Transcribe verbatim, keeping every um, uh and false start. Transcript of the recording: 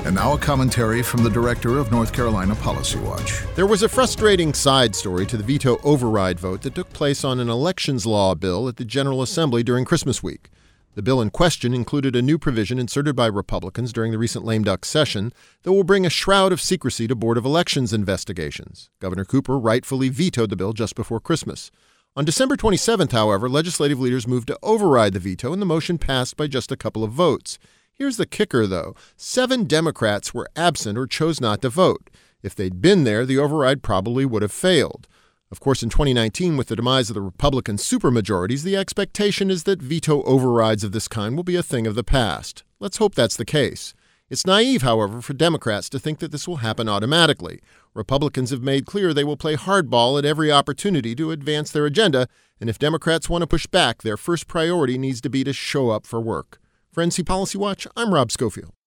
And now a commentary from the director of North Carolina Policy Watch. There was a frustrating side story to the veto override vote that took place on an elections law bill at the General Assembly during Christmas week. The bill in question included a new provision inserted by Republicans during the recent lame duck session that will bring a shroud of secrecy to Board of Elections investigations. Governor Cooper rightfully vetoed the bill just before Christmas. On December twenty-seventh, however, legislative leaders moved to override the veto, and the motion passed by just a couple of votes. Here's the kicker, though. Seven Democrats were absent or chose not to vote. If they'd been there, the override probably would have failed. Of course, in twenty nineteen, with the demise of the Republican supermajorities, the expectation is that veto overrides of this kind will be a thing of the past. Let's hope that's the case. It's naive, however, for Democrats to think that this will happen automatically. Republicans have made clear they will play hardball at every opportunity to advance their agenda, and if Democrats want to push back, their first priority needs to be to show up for work. For N C Policy Watch, I'm Rob Schofield.